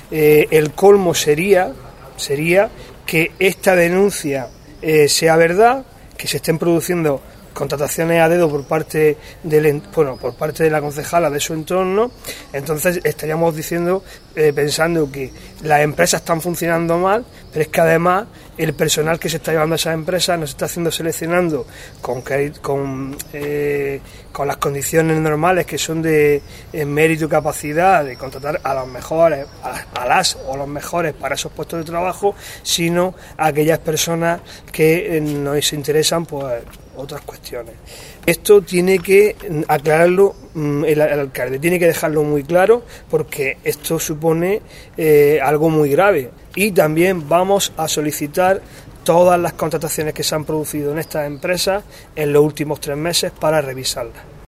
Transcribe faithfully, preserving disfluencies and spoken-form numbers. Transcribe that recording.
eh, el colmo sería, sería que esta denuncia eh, sea verdad, que se estén produciendo contrataciones a dedo por parte del bueno por parte de la concejala de su entorno. Entonces estaríamos diciendo, eh, pensando que las empresas están funcionando mal, pero es que además el personal que se está llevando a esas empresas no se está haciendo seleccionando con con, eh, con las condiciones normales que son de eh, mérito y capacidad de contratar a los mejores, a, a las o los mejores para esos puestos de trabajo, sino a aquellas personas que eh, nos interesan pues otras cuestiones. Esto tiene que aclararlo el, el alcalde, tiene que dejarlo muy claro, porque esto supone eh, algo muy grave. Y también vamos a solicitar todas las contrataciones que se han producido en estas empresas en los últimos tres meses para revisarlas.